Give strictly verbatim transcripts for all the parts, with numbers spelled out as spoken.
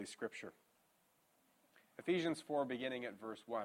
Scripture. Ephesians four, beginning at verse one.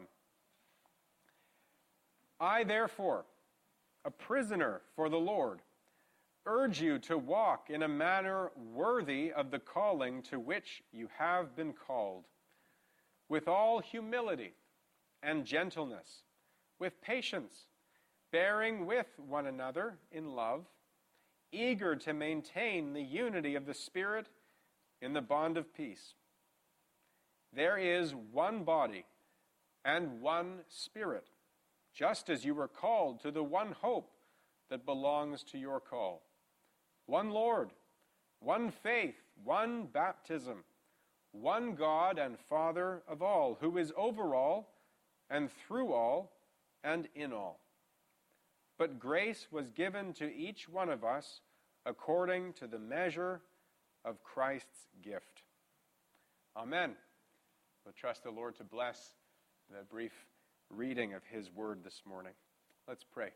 I, therefore, a prisoner for the Lord, urge you to walk in a manner worthy of the calling to which you have been called, with all humility and gentleness, with patience, bearing with one another in love, eager to maintain the unity of the Spirit in the bond of peace. There is one body and one Spirit, just as you were called to the one hope that belongs to your call. One Lord, one faith, one baptism, one God and Father of all, who is over all and through all and in all. But grace was given to each one of us according to the measure of Christ's gift. Amen. We'll trust the Lord to bless the brief reading of His Word this morning. Let's pray.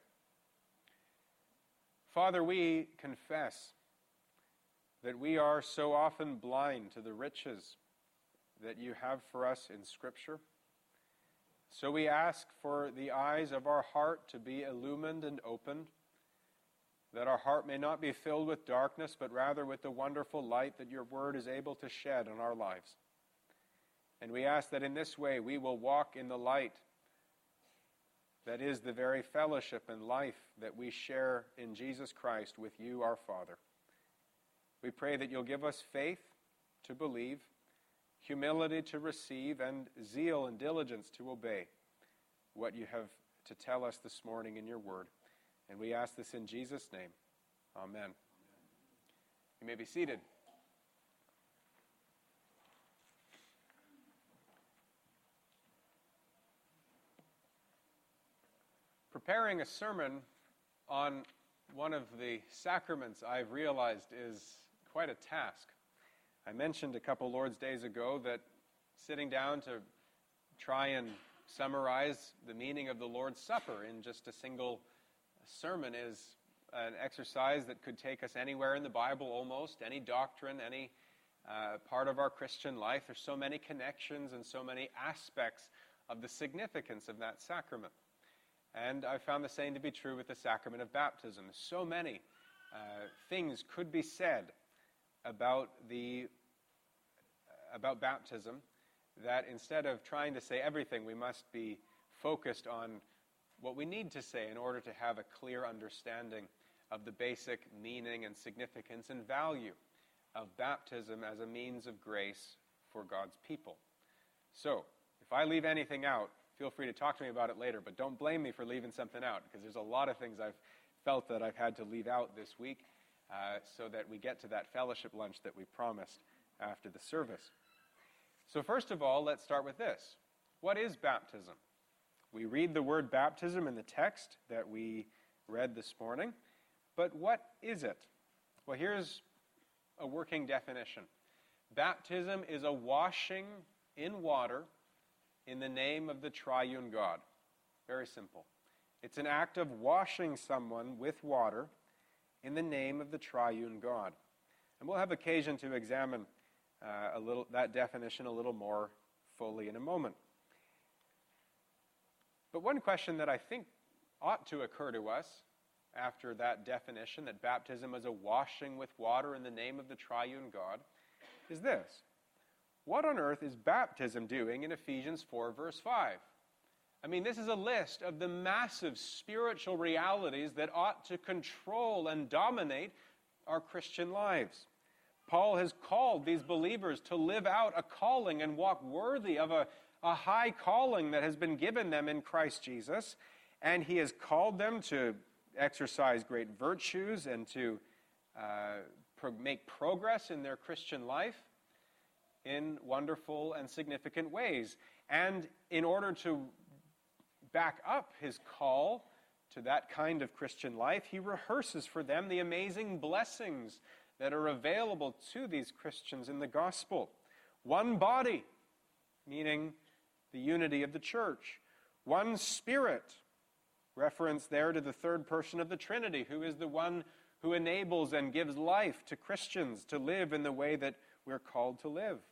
Father, we confess that we are so often blind to the riches that you have for us in Scripture. So we ask for the eyes of our heart to be illumined and opened, that our heart may not be filled with darkness, but rather with the wonderful light that your Word is able to shed on our lives. And we ask that in this way we will walk in the light that is the very fellowship and life that we share in Jesus Christ with you, our Father. We pray that you'll give us faith to believe, humility to receive, and zeal and diligence to obey what you have to tell us this morning in your word. And we ask this in Jesus' name. Amen. You may be seated. Preparing a sermon on one of the sacraments I've realized is quite a task. I mentioned a couple Lord's Days ago that sitting down to try and summarize the meaning of the Lord's Supper in just a single sermon is an exercise that could take us anywhere in the Bible almost, any doctrine, any uh, part of our Christian life. There's so many connections and so many aspects of the significance of that sacrament. And I found the same to be true with the sacrament of baptism. So many uh, things could be said about the uh, about baptism that instead of trying to say everything, we must be focused on what we need to say in order to have a clear understanding of the basic meaning and significance and value of baptism as a means of grace for God's people. So, if I leave anything out, feel free to talk to me about it later, but don't blame me for leaving something out, because there's a lot of things I've felt that I've had to leave out this week uh, so that we get to that fellowship lunch that we promised after the service. So first of all, let's start with this. What is baptism? We read the word baptism in the text that we read this morning, but what is it? Well, here's a working definition. Baptism is a washing in water in the name of the triune God. Very simple. It's an act of washing someone with water in the name of the triune God. And we'll have occasion to examine uh, a little that definition a little more fully in a moment. But one question that I think ought to occur to us after that definition, that baptism is a washing with water in the name of the triune God, is this. What on earth is baptism doing in Ephesians four, verse five? I mean, this is a list of the massive spiritual realities that ought to control and dominate our Christian lives. Paul has called these believers to live out a calling and walk worthy of a, a high calling that has been given them in Christ Jesus, and he has called them to exercise great virtues and to uh, pro- make progress in their Christian life in wonderful and significant ways. And in order to back up his call to that kind of Christian life, he rehearses for them the amazing blessings that are available to these Christians in the gospel. One body, meaning the unity of the church. One Spirit, reference there to the third person of the Trinity, who is the one who enables and gives life to Christians to live in the way that we're called to live.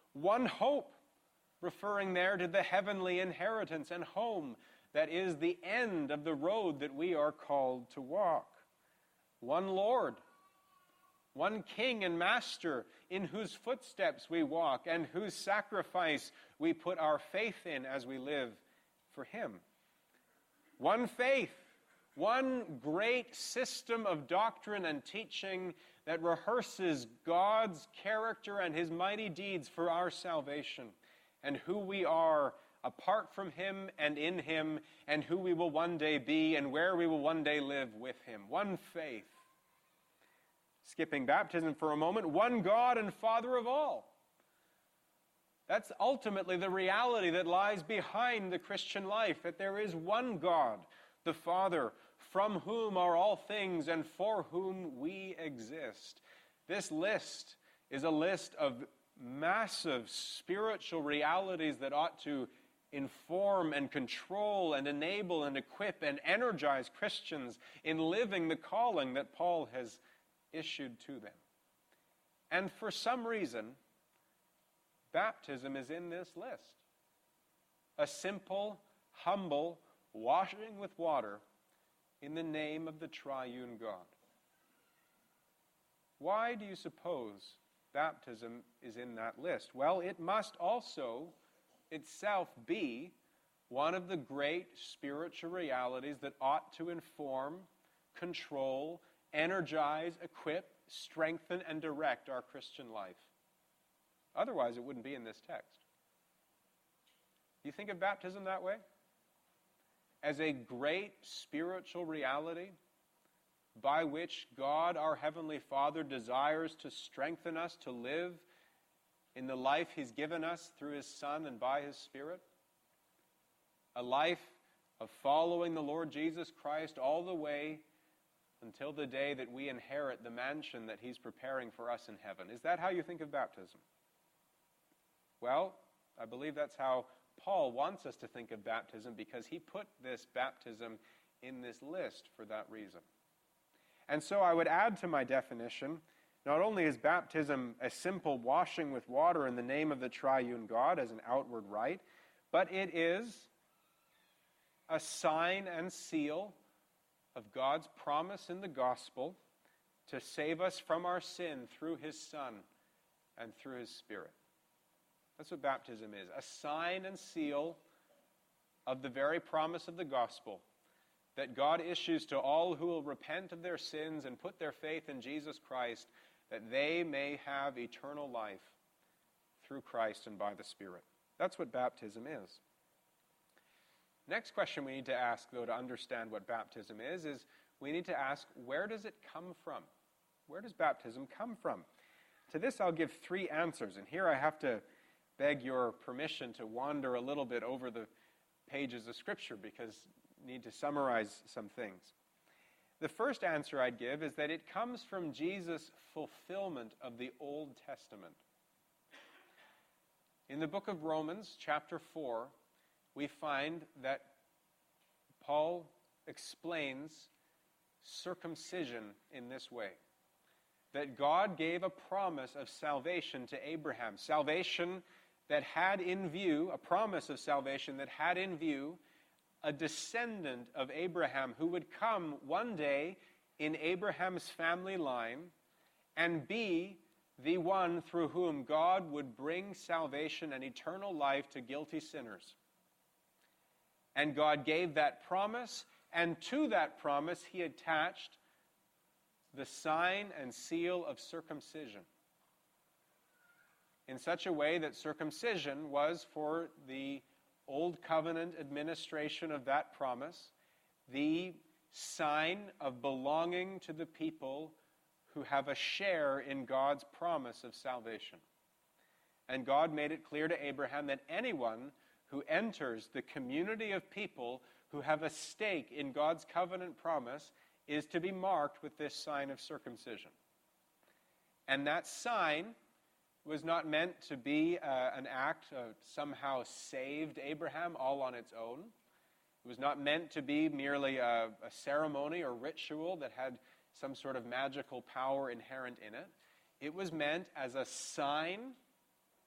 one hope, referring there to the heavenly inheritance and home that is the end of the road that we are called to walk. One Lord, one King and Master in whose footsteps we walk and whose sacrifice we put our faith in as we live for Him. One faith, one great system of doctrine and teaching that rehearses God's character and His mighty deeds for our salvation, and who we are apart from Him and in Him, and who we will one day be and where we will one day live with Him. One faith. Skipping baptism for a moment, one God and Father of all. That's ultimately the reality that lies behind the Christian life, that there is one God, the Father, from whom are all things and for whom we exist. This list is a list of massive spiritual realities that ought to inform and control and enable and equip and energize Christians in living the calling that Paul has issued to them. And for some reason, baptism is in this list. A simple, humble washing with water in the name of the triune God. Why do you suppose baptism is in that list? Well, it must also itself be one of the great spiritual realities that ought to inform, control, energize, equip, strengthen, and direct our Christian life. Otherwise, it wouldn't be in this text. Do you think of baptism that way? As a great spiritual reality by which God, our Heavenly Father, desires to strengthen us to live in the life He's given us through His Son and by His Spirit? A life of following the Lord Jesus Christ all the way until the day that we inherit the mansion that He's preparing for us in heaven. Is that how you think of baptism? Well, I believe that's how Paul wants us to think of baptism, because he put this baptism in this list for that reason. And so I would add to my definition, not only is baptism a simple washing with water in the name of the triune God as an outward rite, but it is a sign and seal of God's promise in the gospel to save us from our sin through His Son and through His Spirit. That's what baptism is, a sign and seal of the very promise of the gospel that God issues to all who will repent of their sins and put their faith in Jesus Christ, that they may have eternal life through Christ and by the Spirit. That's what baptism is. Next question we need to ask, though, to understand what baptism is, is we need to ask, where does it come from? Where does baptism come from? To this, I'll give three answers, and here I have to beg your permission to wander a little bit over the pages of Scripture because I need to summarize some things. The first answer I'd give is that it comes from Jesus' fulfillment of the Old Testament. In the book of Romans, chapter four, we find that Paul explains circumcision in this way. That God gave a promise of salvation to Abraham. Salvation that had in view, a promise of salvation that had in view a descendant of Abraham who would come one day in Abraham's family line and be the one through whom God would bring salvation and eternal life to guilty sinners. And God gave that promise, and to that promise He attached the sign and seal of circumcision, in such a way that circumcision was, for the Old Covenant administration of that promise, the sign of belonging to the people who have a share in God's promise of salvation. And God made it clear to Abraham that anyone who enters the community of people who have a stake in God's covenant promise is to be marked with this sign of circumcision. And that sign was not meant to be uh, an act of somehow saved Abraham all on its own. It was not meant to be merely a, a ceremony or ritual that had some sort of magical power inherent in it. It was meant as a sign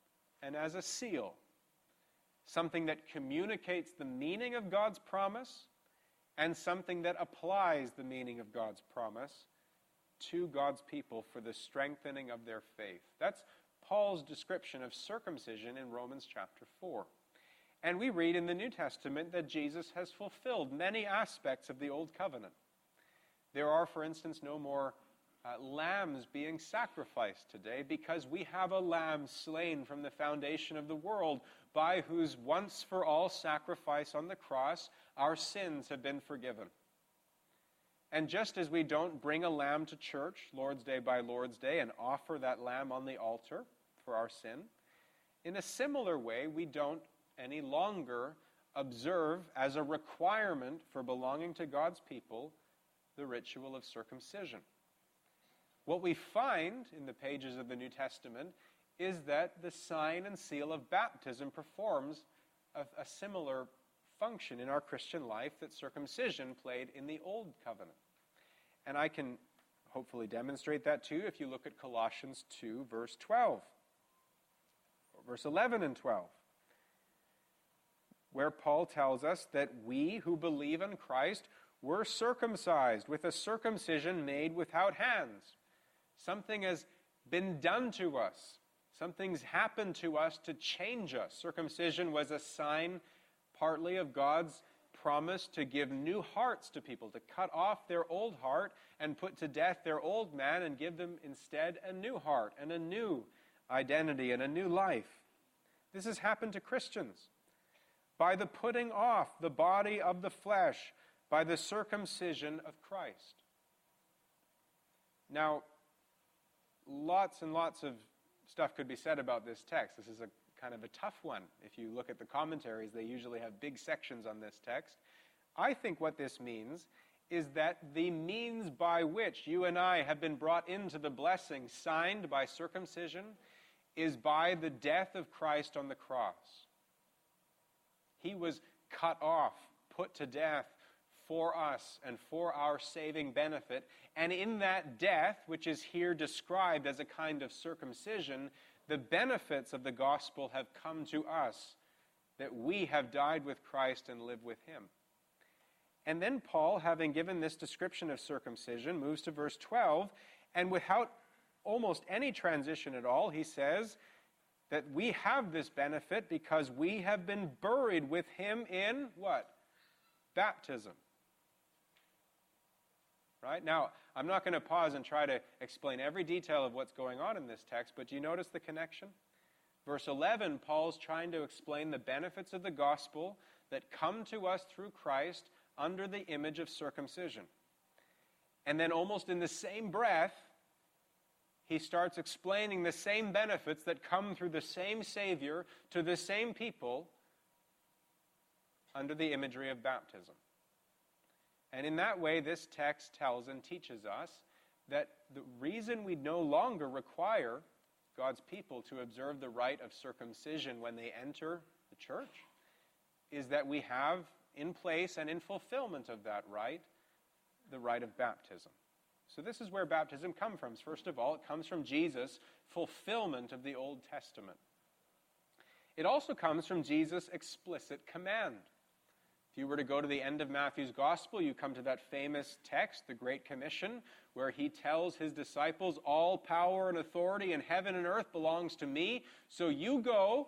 and as a seal, something that communicates the meaning of God's promise and something that applies the meaning of God's promise to God's people for the strengthening of their faith. That's Paul's description of circumcision in Romans chapter four. And we read in the New Testament that Jesus has fulfilled many aspects of the Old Covenant. There are, for instance, no more uh, lambs being sacrificed today because we have a lamb slain from the foundation of the world, by whose once-for-all sacrifice on the cross our sins have been forgiven. And just as we don't bring a lamb to church, Lord's Day by Lord's Day, and offer that lamb on the altar for our sin, in a similar way, we don't any longer observe as a requirement for belonging to God's people the ritual of circumcision. What we find in the pages of the New Testament is that the sign and seal of baptism performs a, a similar function in our Christian life that circumcision played in the Old Covenant. And I can hopefully demonstrate that too if you look at Colossians two, verse twelve, or verse eleven and twelve, where Paul tells us that we who believe in Christ were circumcised with a circumcision made without hands. Something has been done to us. Something's happened to us to change us. Circumcision was a sign partly of God's promise to give new hearts to people, to cut off their old heart and put to death their old man and give them instead a new heart and a new identity and a new life. This has happened to Christians by the putting off the body of the flesh, by the circumcision of Christ. Now, lots and lots of stuff could be said about this text. This is a kind of a tough one. If you look at the commentaries, they usually have big sections on this text. I think what this means is that the means by which you and I have been brought into the blessing signed by circumcision is by the death of Christ on the cross. He was cut off, put to death for us and for our saving benefit. And in that death, which is here described as a kind of circumcision, the benefits of the gospel have come to us, that we have died with Christ and live with him. And then Paul, having given this description of circumcision, moves to verse twelve, and without almost any transition at all, he says that we have this benefit because we have been buried with him in what? Baptism. Right? Now, I'm not going to pause and try to explain every detail of what's going on in this text, but do you notice the connection? Verse eleven, Paul's trying to explain the benefits of the gospel that come to us through Christ under the image of circumcision. And then almost in the same breath, he starts explaining the same benefits that come through the same Savior to the same people under the imagery of baptism. And in that way, this text tells and teaches us that the reason we no longer require God's people to observe the rite of circumcision when they enter the church is that we have in place and in fulfillment of that rite, the rite of baptism. So this is where baptism comes from. First of all, it comes from Jesus' fulfillment of the Old Testament. It also comes from Jesus' explicit command. If you were to go to the end of Matthew's Gospel, you come to that famous text, the Great Commission, where he tells his disciples, all power and authority in heaven and earth belongs to me, so you go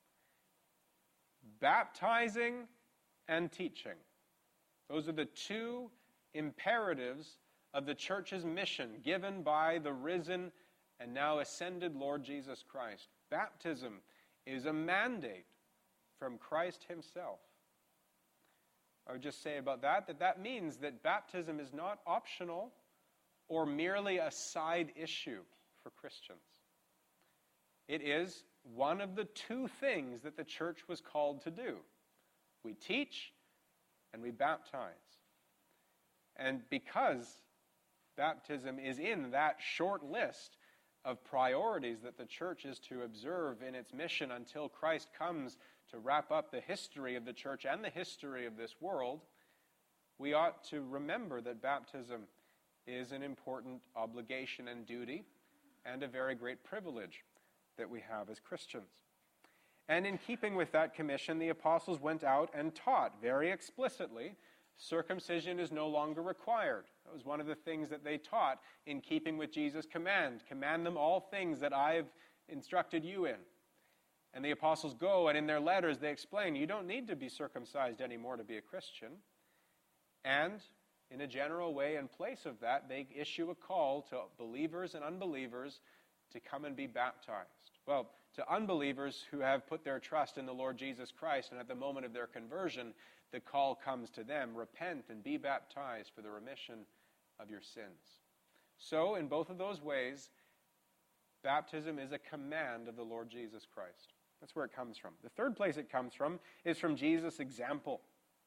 baptizing and teaching. Those are the two imperatives of the church's mission given by the risen and now ascended Lord Jesus Christ. Baptism is a mandate from Christ himself. I would just say about that, that that means that baptism is not optional or merely a side issue for Christians. It is one of the two things that the church was called to do. We teach and we baptize. And because baptism is in that short list of priorities that the church is to observe in its mission until Christ comes to wrap up the history of the church and the history of this world, we ought to remember that baptism is an important obligation and duty and a very great privilege that we have as Christians. And in keeping with that commission, the apostles went out and taught very explicitly circumcision is no longer required. That was one of the things that they taught in keeping with Jesus' command. Command them all things that I've instructed you in. And the apostles go, and in their letters they explain, you don't need to be circumcised anymore to be a Christian. And in a general way, in place of that, they issue a call to believers and unbelievers to come and be baptized. Well, to unbelievers who have put their trust in the Lord Jesus Christ, and at the moment of their conversion, the call comes to them, repent and be baptized for the remission of your sins. So, in both of those ways, baptism is a command of the Lord Jesus Christ. That's where it comes from. The third place it comes from is from Jesus' example.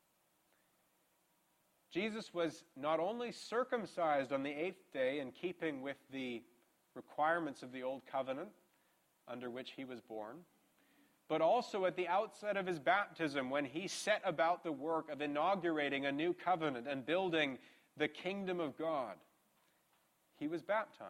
Jesus was not only circumcised on the eighth day in keeping with the requirements of the Old Covenant under which he was born, but also at the outset of his baptism when he set about the work of inaugurating a new covenant and building the kingdom of God, he was baptized.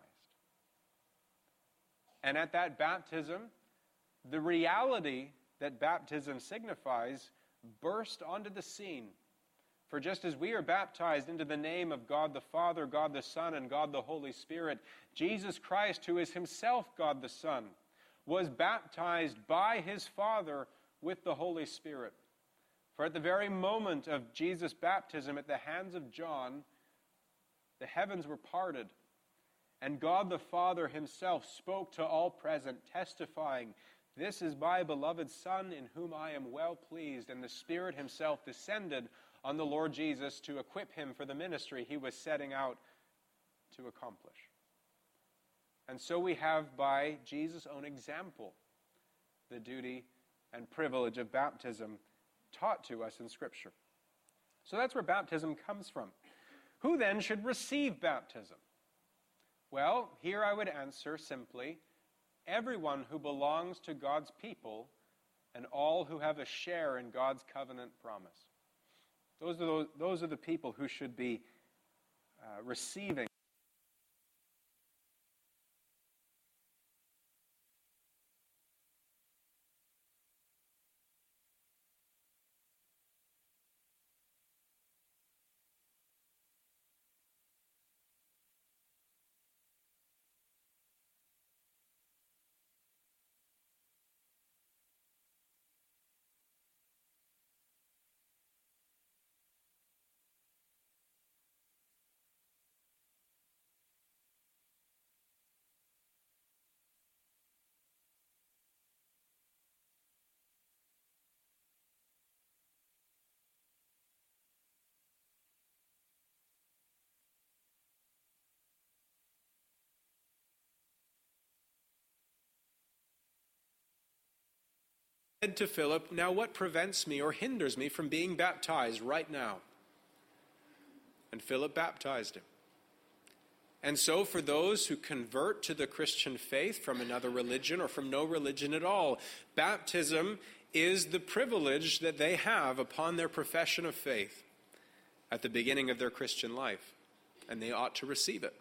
And at that baptism, the reality that baptism signifies burst onto the scene. For just as we are baptized into the name of God the Father, God the Son, and God the Holy Spirit, Jesus Christ, who is himself God the Son, was baptized by his Father with the Holy Spirit. For at the very moment of Jesus' baptism at the hands of John, the heavens were parted, and God the Father himself spoke to all present, testifying, "This is my beloved Son, in whom I am well pleased." And the Spirit himself descended on the Lord Jesus to equip him for the ministry he was setting out to accomplish. And so we have, by Jesus' own example, the duty and privilege of baptism taught to us in Scripture. So that's where baptism comes from. Who then should receive baptism? Well, here I would answer simply, everyone who belongs to God's people and all who have a share in God's covenant promise. Those are, those, those are the people who should be uh, receiving. Said to Philip, "Now what prevents me or hinders me from being baptized right now?" And Philip baptized him. And so for those who convert to the Christian faith from another religion or from no religion at all, baptism is the privilege that they have upon their profession of faith at the beginning of their Christian life, and they ought to receive it.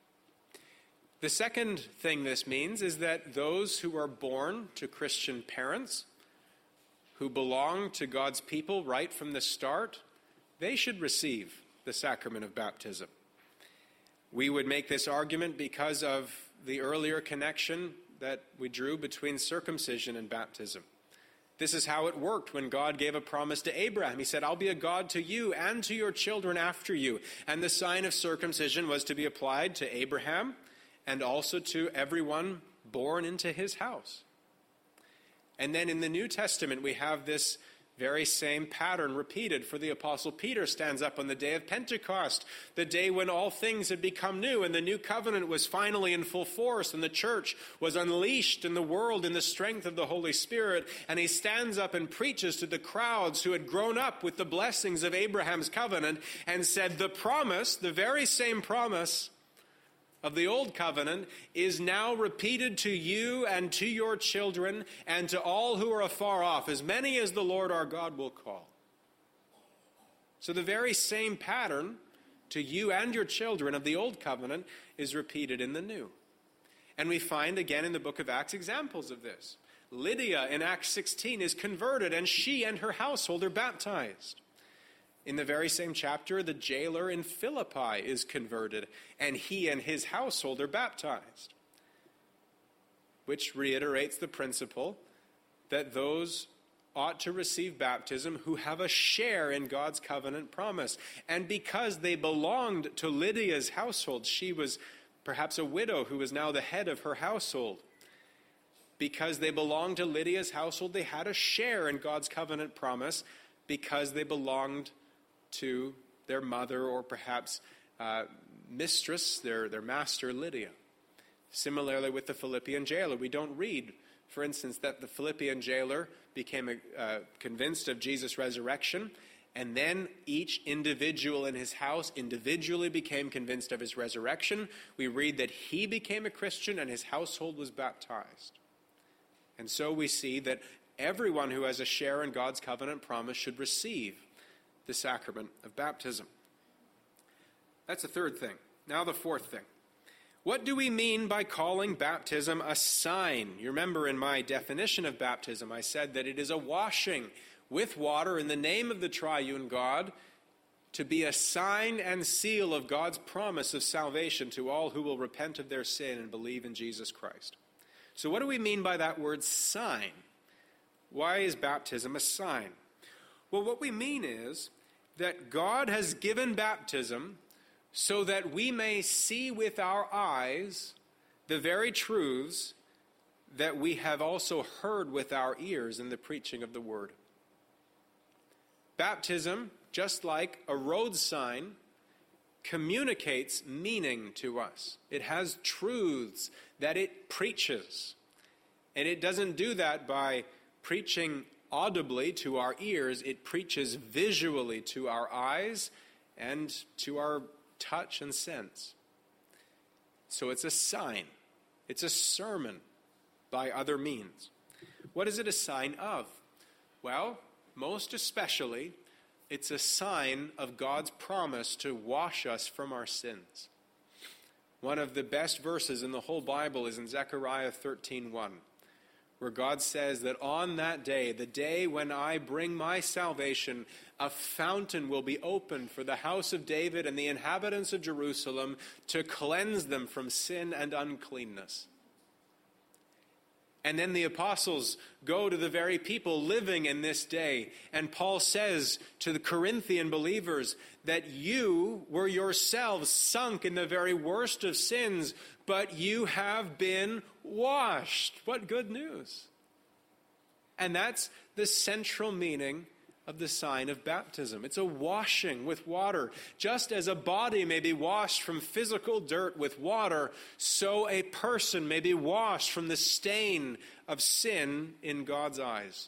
The second thing this means is that those who are born to Christian parents, who belong to God's people right from the start, they should receive the sacrament of baptism. We would make this argument because of the earlier connection that we drew between circumcision and baptism. This is how it worked when God gave a promise to Abraham. He said, "I'll be a God to you and to your children after you." And the sign of circumcision was to be applied to Abraham and also to everyone born into his house. And then in the New Testament, we have this very same pattern repeated, for the Apostle Peter stands up on the day of Pentecost, the day when all things had become new and the new covenant was finally in full force and the church was unleashed in the world in the strength of the Holy Spirit. And he stands up and preaches to the crowds who had grown up with the blessings of Abraham's covenant and said, the promise, the very same promise of the old covenant is now repeated to you and to your children and to all who are afar off, as many as the Lord our God will call. So the very same pattern to you and your children of the old covenant is repeated in the new. And we find again in the book of Acts examples of this. Lydia in Acts sixteen is converted, and she and her household are baptized. In the very same chapter, the jailer in Philippi is converted, and he and his household are baptized, which reiterates the principle that those ought to receive baptism who have a share in God's covenant promise. And because they belonged to Lydia's household, she was perhaps a widow who was now the head of her household. Because they belonged to Lydia's household, they had a share in God's covenant promise because they belonged to their mother or perhaps uh, mistress, their, their master, Lydia. Similarly with the Philippian jailer, we don't read, for instance, that the Philippian jailer became uh, convinced of Jesus' resurrection, and then each individual in his house individually became convinced of his resurrection. We read that he became a Christian and his household was baptized. And so we see that everyone who has a share in God's covenant promise should receive the sacrament of baptism. That's the third thing. Now the fourth thing. What do we mean by calling baptism a sign? You remember in my definition of baptism, I said that it is a washing with water in the name of the triune God to be a sign and seal of God's promise of salvation to all who will repent of their sin and believe in Jesus Christ. So what do we mean by that word sign? Why is baptism a sign? Well, what we mean is that God has given baptism so that we may see with our eyes the very truths that we have also heard with our ears in the preaching of the word. Baptism, just like a road sign, communicates meaning to us. It has truths that it preaches. And it doesn't do that by preaching audibly to our ears. It preaches visually to our eyes and to our touch and sense. So it's a sign. It's a sermon by other means. What is it a sign of? Well, most especially, it's a sign of God's promise to wash us from our sins. One of the best verses in the whole Bible is in Zechariah thirteen one, where God says that on that day, the day when I bring my salvation, a fountain will be opened for the house of David and the inhabitants of Jerusalem to cleanse them from sin and uncleanness. And then the apostles go to the very people living in this day. And Paul says to the Corinthian believers that you were yourselves sunk in the very worst of sins, but you have been washed. What good news. And that's the central meaning of the sign of baptism. It's a washing with water. Just as a body may be washed from physical dirt with water, so a person may be washed from the stain of sin in God's eyes.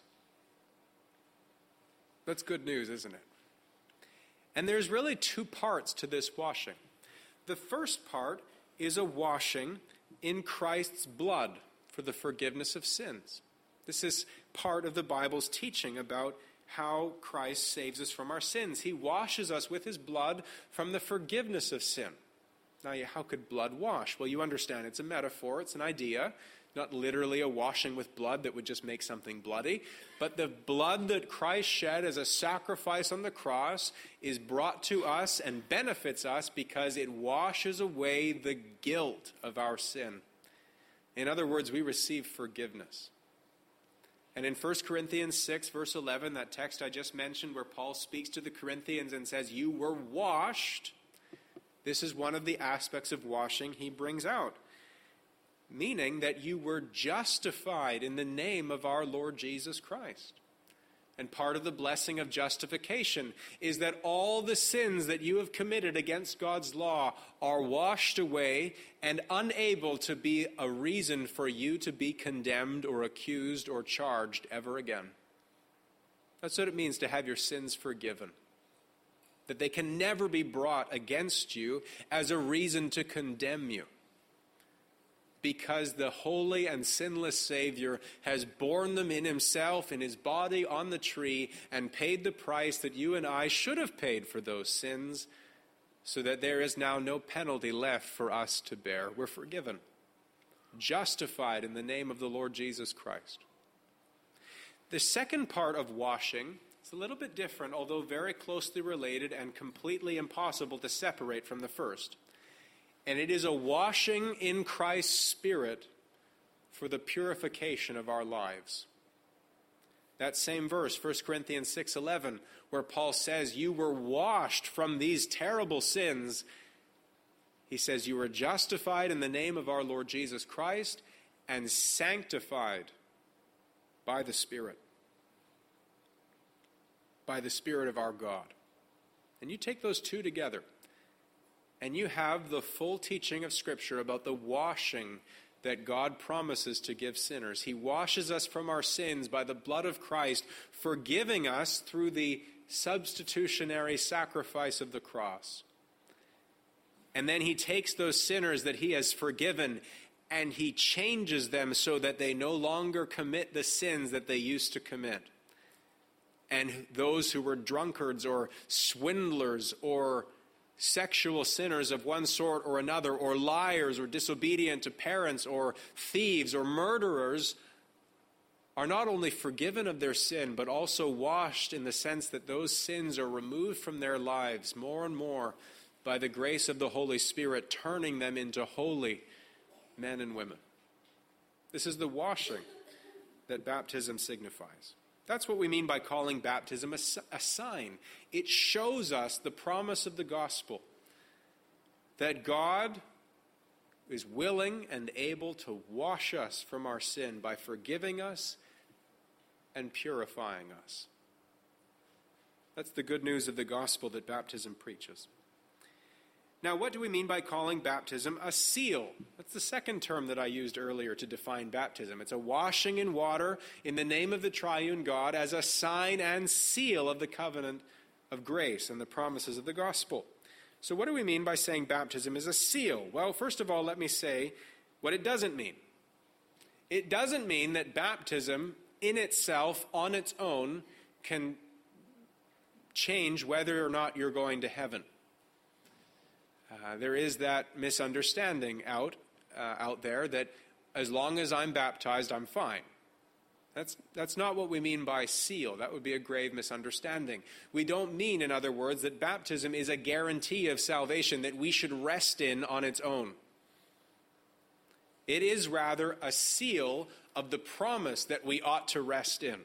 That's good news, isn't it? And there's really two parts to this washing. The first part is a washing in Christ's blood for the forgiveness of sins. This is part of the Bible's teaching about how Christ saves us from our sins. He washes us with his blood from the forgiveness of sin. Now, how could blood wash? Well, you understand it's a metaphor, it's an idea, not literally a washing with blood that would just make something bloody, but the blood that Christ shed as a sacrifice on the cross is brought to us and benefits us because it washes away the guilt of our sin. In other words, we receive forgiveness. And in First Corinthians six, verse eleven, that text I just mentioned where Paul speaks to the Corinthians and says, you were washed. This is one of the aspects of washing he brings out, meaning that you were justified in the name of our Lord Jesus Christ. And part of the blessing of justification is that all the sins that you have committed against God's law are washed away and unable to be a reason for you to be condemned or accused or charged ever again. That's what it means to have your sins forgiven. That they can never be brought against you as a reason to condemn you. Because the holy and sinless Savior has borne them in himself, in his body on the tree, and paid the price that you and I should have paid for those sins, so that there is now no penalty left for us to bear. We're forgiven, justified in the name of the Lord Jesus Christ. The second part of washing is a little bit different, although very closely related and completely impossible to separate from the first. And it is a washing in Christ's Spirit for the purification of our lives. That same verse, First Corinthians six eleven, where Paul says, you were washed from these terrible sins. He says, you were justified in the name of our Lord Jesus Christ and sanctified by the Spirit. By the Spirit of our God. And you take those two together, and you have the full teaching of Scripture about the washing that God promises to give sinners. He washes us from our sins by the blood of Christ, forgiving us through the substitutionary sacrifice of the cross. And then he takes those sinners that he has forgiven and he changes them so that they no longer commit the sins that they used to commit. And those who were drunkards or swindlers or sexual sinners of one sort or another, or liars or disobedient to parents or thieves or murderers, are not only forgiven of their sin, but also washed in the sense that those sins are removed from their lives more and more by the grace of the Holy Spirit, turning them into holy men and women. This is the washing that baptism signifies. That's what we mean by calling baptism a, a sign. It shows us the promise of the gospel, that God is willing and able to wash us from our sin by forgiving us and purifying us. That's the good news of the gospel that baptism preaches. Now, what do we mean by calling baptism a seal? That's the second term that I used earlier to define baptism. It's a washing in water in the name of the triune God as a sign and seal of the covenant of grace and the promises of the gospel. So what do we mean by saying baptism is a seal? Well, first of all, let me say what it doesn't mean. It doesn't mean that baptism in itself, on its own, can change whether or not you're going to heaven. Uh, there is that misunderstanding out uh, out there that as long as I'm baptized, I'm fine. That's, that's not what we mean by seal. That would be a grave misunderstanding. We don't mean, in other words, that baptism is a guarantee of salvation that we should rest in on its own. It is rather a seal of the promise that we ought to rest in.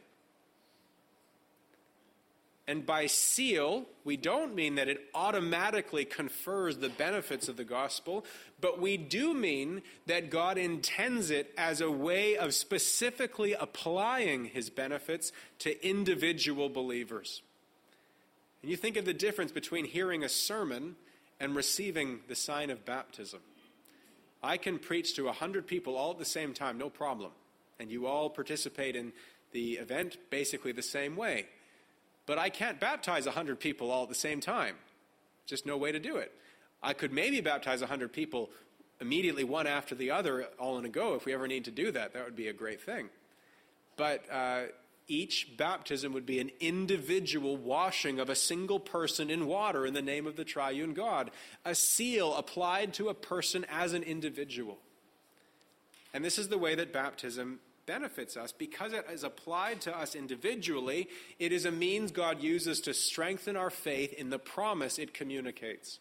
And by seal, we don't mean that it automatically confers the benefits of the gospel, but we do mean that God intends it as a way of specifically applying his benefits to individual believers. And you think of the difference between hearing a sermon and receiving the sign of baptism. I can preach to a hundred people all at the same time, no problem. And you all participate in the event basically the same way. But I can't baptize a hundred people all at the same time. Just no way to do it. I could maybe baptize a hundred people immediately, one after the other, all in a go. If we ever need to do that, that would be a great thing. But uh, each baptism would be an individual washing of a single person in water in the name of the triune God. A seal applied to a person as an individual. And this is the way that baptism benefits us. Because it is applied to us individually, it is a means God uses to strengthen our faith in the promise it communicates.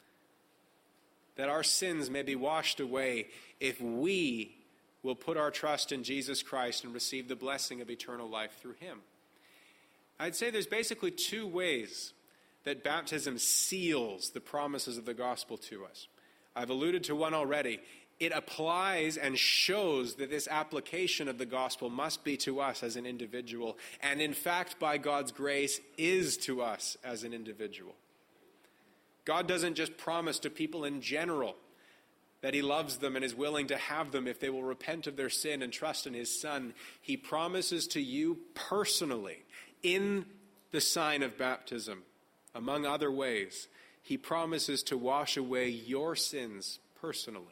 That our sins may be washed away if we will put our trust in Jesus Christ and receive the blessing of eternal life through him. I'd say there's basically two ways that baptism seals the promises of the gospel to us. I've alluded to one already. It applies and shows that this application of the gospel must be to us as an individual, and in fact, by God's grace, is to us as an individual. God doesn't just promise to people in general that he loves them and is willing to have them if they will repent of their sin and trust in his Son. He promises to you personally, in the sign of baptism, among other ways, he promises to wash away your sins personally.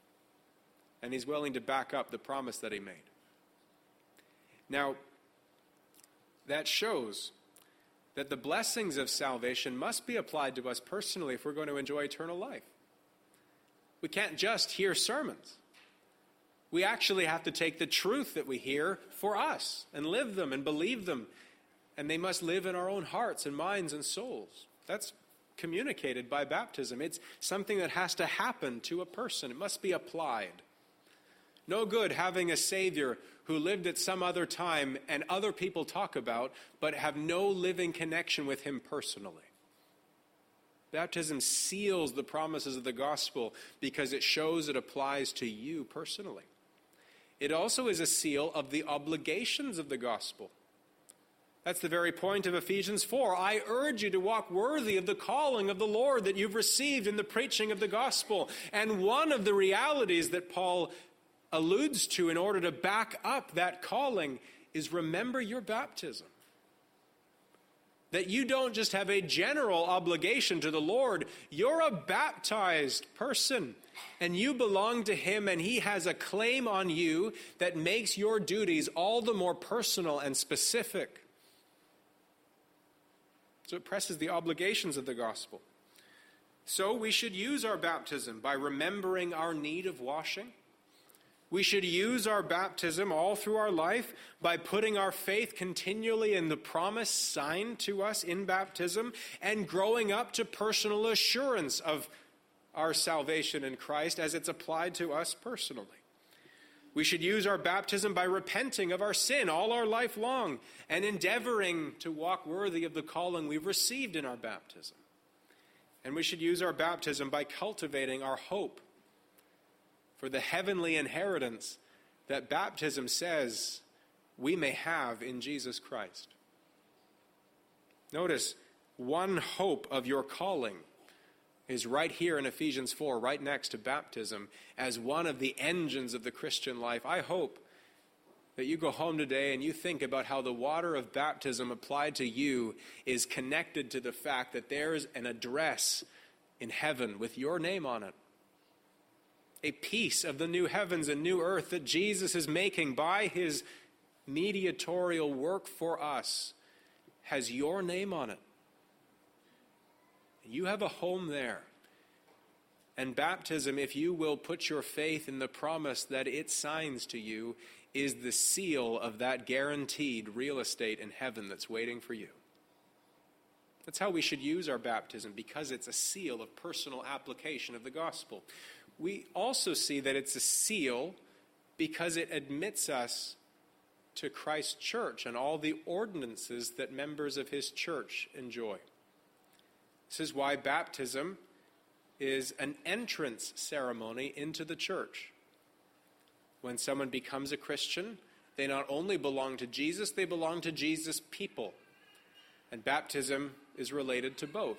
And he's willing to back up the promise that he made. Now, that shows that the blessings of salvation must be applied to us personally if we're going to enjoy eternal life. We can't just hear sermons. We actually have to take the truth that we hear for us and live them and believe them. And they must live in our own hearts and minds and souls. That's communicated by baptism. It's something that has to happen to a person. It must be applied. No good having a Savior who lived at some other time and other people talk about, but have no living connection with him personally. Baptism seals the promises of the gospel because it shows it applies to you personally. It also is a seal of the obligations of the gospel. That's the very point of Ephesians four. I urge you to walk worthy of the calling of the Lord that you've received in the preaching of the gospel. And one of the realities that Paul alludes to in order to back up that calling is remember your baptism. That you don't just have a general obligation to the Lord. You're a baptized person, and you belong to him, and he has a claim on you that makes your duties all the more personal and specific. So it presses the obligations of the gospel. So we should use our baptism by remembering our need of washing. We should use our baptism all through our life by putting our faith continually in the promise signed to us in baptism and growing up to personal assurance of our salvation in Christ as it's applied to us personally. We should use our baptism by repenting of our sin all our life long and endeavoring to walk worthy of the calling we've received in our baptism. And we should use our baptism by cultivating our hope for the heavenly inheritance that baptism says we may have in Jesus Christ. Notice, one hope of your calling is right here in Ephesians four, right next to baptism, as one of the engines of the Christian life. I hope that you go home today and you think about how the water of baptism applied to you is connected to the fact that there's an address in heaven with your name on it. A piece of the new heavens and new earth that Jesus is making by his mediatorial work for us has your name on it. You have a home there. And baptism, if you will put your faith in the promise that it signs to you, is the seal of that guaranteed real estate in heaven that's waiting for you. That's how we should use our baptism, because it's a seal of personal application of the gospel. We also see that it's a seal because it admits us to Christ's church and all the ordinances that members of his church enjoy. This is why baptism is an entrance ceremony into the church. When someone becomes a Christian, they not only belong to Jesus, they belong to Jesus' people. And baptism is related to both.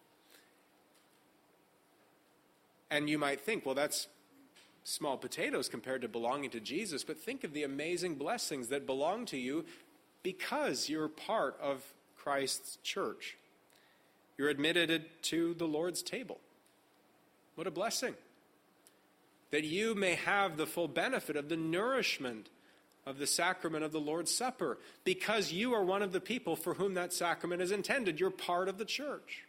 And you might think, well, that's small potatoes compared to belonging to Jesus, but think of the amazing blessings that belong to you because you're part of Christ's church. You're admitted to the Lord's table. What a blessing. That you may have the full benefit of the nourishment of the sacrament of the Lord's Supper because you are one of the people for whom that sacrament is intended. You're part of the church.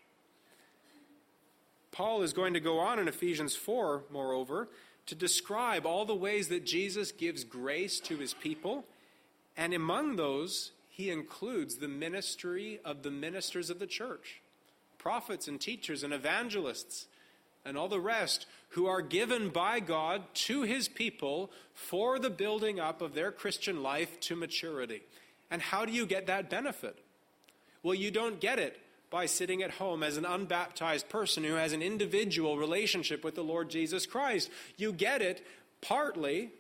Paul is going to go on in Ephesians four, moreover, to describe all the ways that Jesus gives grace to his people. And among those, he includes the ministry of the ministers of the church, prophets and teachers and evangelists, and all the rest who are given by God to his people for the building up of their Christian life to maturity. And how do you get that benefit? Well, you don't get it by sitting at home as an unbaptized person who has an individual relationship with the Lord Jesus Christ. You get it partly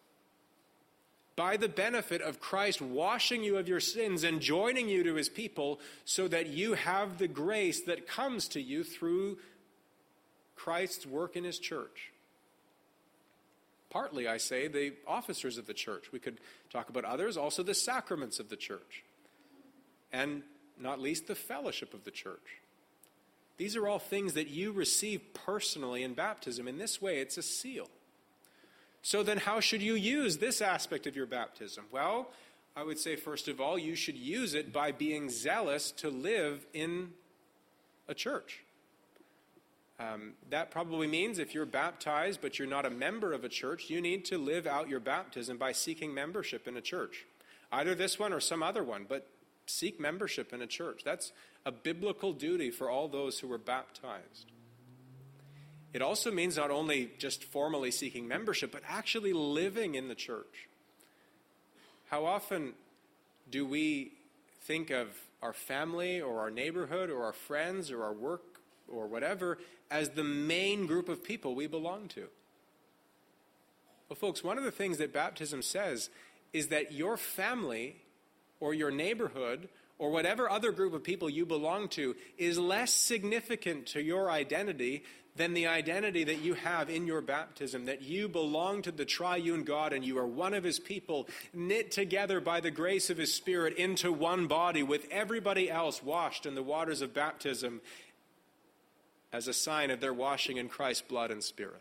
by the benefit of Christ washing you of your sins and joining you to his people so that you have the grace that comes to you through Christ's work in his church. Partly, I say, the officers of the church. We could talk about others, also the sacraments of the church. And not least the fellowship of the church. These are all things that you receive personally in baptism. In this way, it's a seal. So then how should you use this aspect of your baptism? Well, I would say, first of all, you should use it by being zealous to live in a church. Um, that probably means if you're baptized but you're not a member of a church, you need to live out your baptism by seeking membership in a church. Either this one or some other one, but seek membership in a church. That's a biblical duty for all those who were baptized. It also means not only just formally seeking membership, but actually living in the church. How often do we think of our family or our neighborhood or our friends or our work or whatever as the main group of people we belong to? Well, folks, one of the things that baptism says is that your family or your neighborhood or whatever other group of people you belong to is less significant to your identity than the identity that you have in your baptism, that you belong to the triune God and you are one of his people, knit together by the grace of his Spirit into one body with everybody else washed in the waters of baptism as a sign of their washing in Christ's blood and Spirit.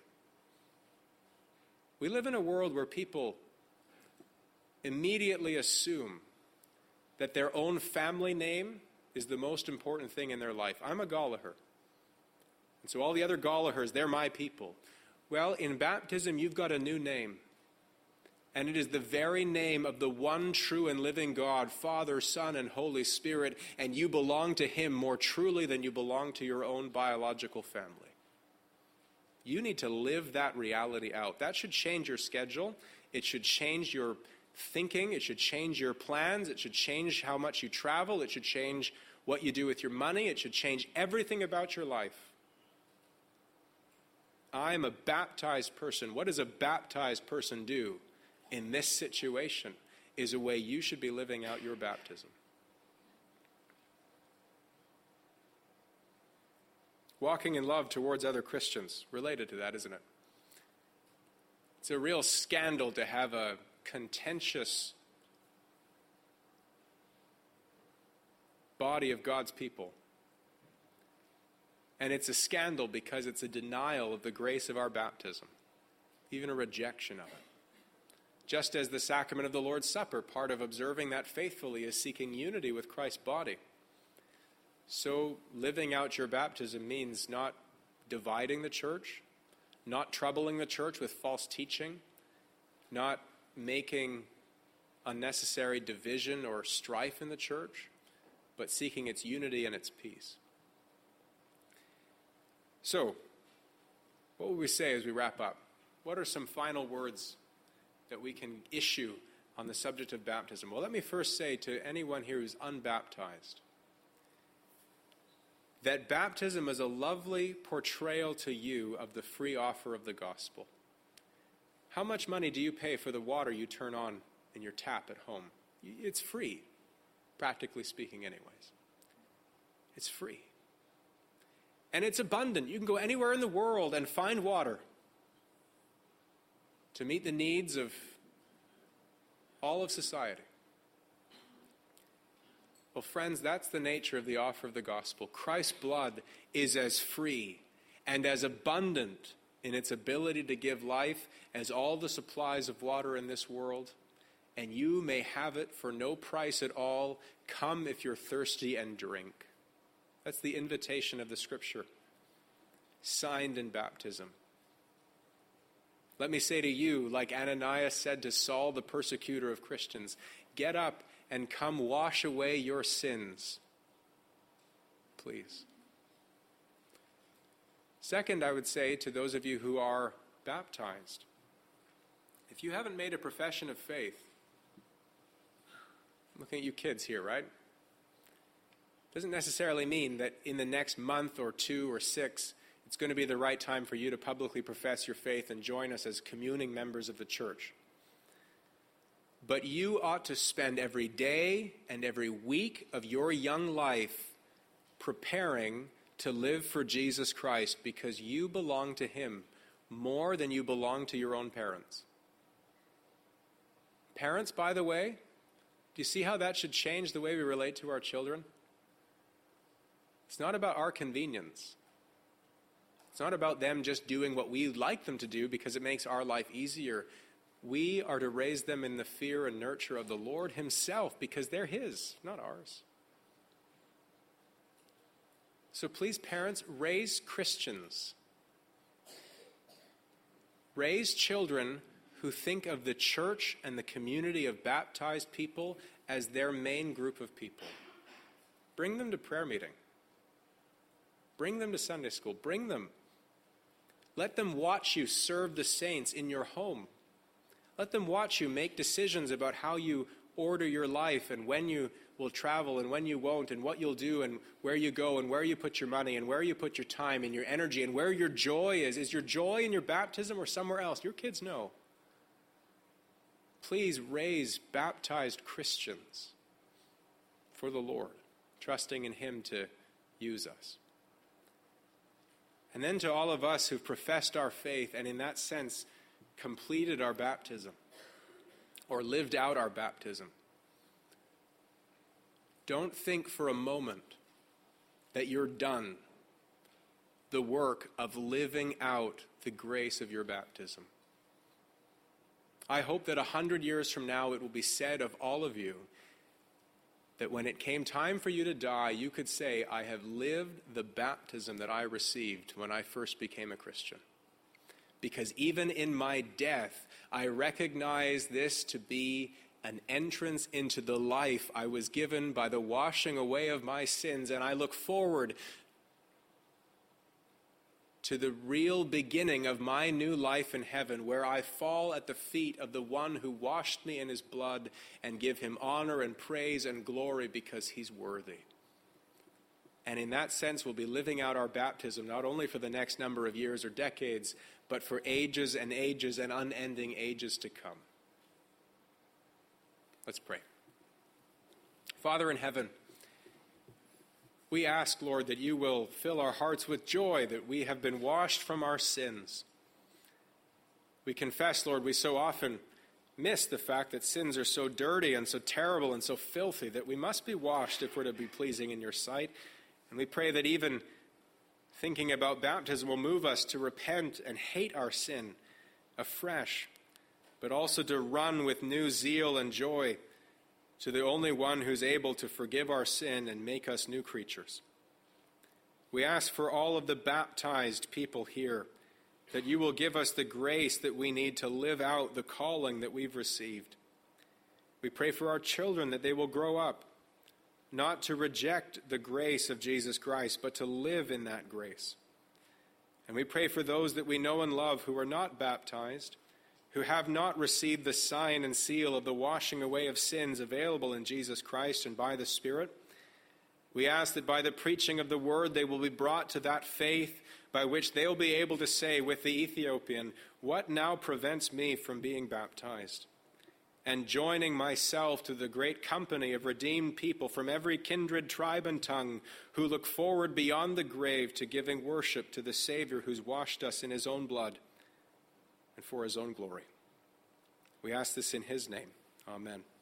We live in a world where people immediately assume that their own family name is the most important thing in their life. I'm a Gallagher. And so all the other Gallaghers, they're my people. Well, in baptism, you've got a new name. And it is the very name of the one true and living God, Father, Son, and Holy Spirit, and you belong to him more truly than you belong to your own biological family. You need to live that reality out. That should change your schedule. It should change your thinking. It should change your plans. It should change how much you travel. It should change what you do with your money. It should change everything about your life. I am a baptized person. What does a baptized person do in this situation is a way you should be living out your baptism. Walking in love towards other Christians, related to that, isn't it? It's a real scandal to have a contentious body of God's people. And it's a scandal because it's a denial of the grace of our baptism, even a rejection of it. Just as the sacrament of the Lord's Supper, part of observing that faithfully is seeking unity with Christ's body. So living out your baptism means not dividing the church, not troubling the church with false teaching, not making unnecessary division or strife in the church, but seeking its unity and its peace. So, what would we say as we wrap up? What are some final words that we can issue on the subject of baptism? Well, let me first say to anyone here who's unbaptized that baptism is a lovely portrayal to you of the free offer of the gospel. How much money do you pay for the water you turn on in your tap at home? It's free, practically speaking anyways. It's free. And it's abundant. You can go anywhere in the world and find water to meet the needs of all of society. Well, friends, that's the nature of the offer of the gospel. Christ's blood is as free and as abundant in its ability to give life as all the supplies of water in this world, and you may have it for no price at all. Come if you're thirsty and drink. That's the invitation of the Scripture, signed in baptism. Let me say to you, like Ananias said to Saul, the persecutor of Christians, get up and come wash away your sins, please. Second, I would say to those of you who are baptized, if you haven't made a profession of faith, I'm looking at you kids here, right? Doesn't necessarily mean that in the next month or two or six, it's going to be the right time for you to publicly profess your faith and join us as communing members of the church. But you ought to spend every day and every week of your young life preparing to live for Jesus Christ, because you belong to him more than you belong to your own parents. Parents, by the way, do you see how that should change the way we relate to our children? It's not about our convenience. It's not about them just doing what we like them to do because it makes our life easier. We are to raise them in the fear and nurture of the Lord himself because they're his, not ours. So please, parents, raise Christians. Raise children who think of the church and the community of baptized people as their main group of people. Bring them to prayer meeting. Bring them to Sunday school. Bring them. Let them watch you serve the saints in your home. Let them watch you make decisions about how you order your life and when you will travel and when you won't and what you'll do and where you go and where you put your money and where you put your time and your energy and where your joy is. Is your joy in your baptism or somewhere else? Your kids know. Please raise baptized Christians for the Lord, trusting in him to use us. And then to all of us who've professed our faith and in that sense completed our baptism or lived out our baptism, don't think for a moment that you're done the work of living out the grace of your baptism. I hope that a hundred years from now it will be said of all of you that when it came time for you to die, you could say, I have lived the baptism that I received when I first became a Christian. Because even in my death, I recognize this to be an entrance into the life I was given by the washing away of my sins, and I look forward to the real beginning of my new life in heaven, where I fall at the feet of the one who washed me in his blood and give him honor and praise and glory because he's worthy. And in that sense, we'll be living out our baptism not only for the next number of years or decades, but for ages and ages and unending ages to come. Let's pray. Father in heaven, we ask, Lord, that you will fill our hearts with joy that we have been washed from our sins. We confess, Lord, we so often miss the fact that sins are so dirty and so terrible and so filthy that we must be washed if we're to be pleasing in your sight. And we pray that even thinking about baptism will move us to repent and hate our sin afresh, but also to run with new zeal and joy to the only one who's able to forgive our sin and make us new creatures. We ask for all of the baptized people here that you will give us the grace that we need to live out the calling that we've received. We pray for our children that they will grow up, not to reject the grace of Jesus Christ, but to live in that grace. And we pray for those that we know and love who are not baptized, who have not received the sign and seal of the washing away of sins available in Jesus Christ and by the Spirit. We ask that by the preaching of the word, they will be brought to that faith by which they'll be able to say with the Ethiopian, what now prevents me from being baptized? And joining myself to the great company of redeemed people from every kindred, tribe, and tongue who look forward beyond the grave to giving worship to the Savior who's washed us in his own blood and for his own glory. We ask this in his name. Amen.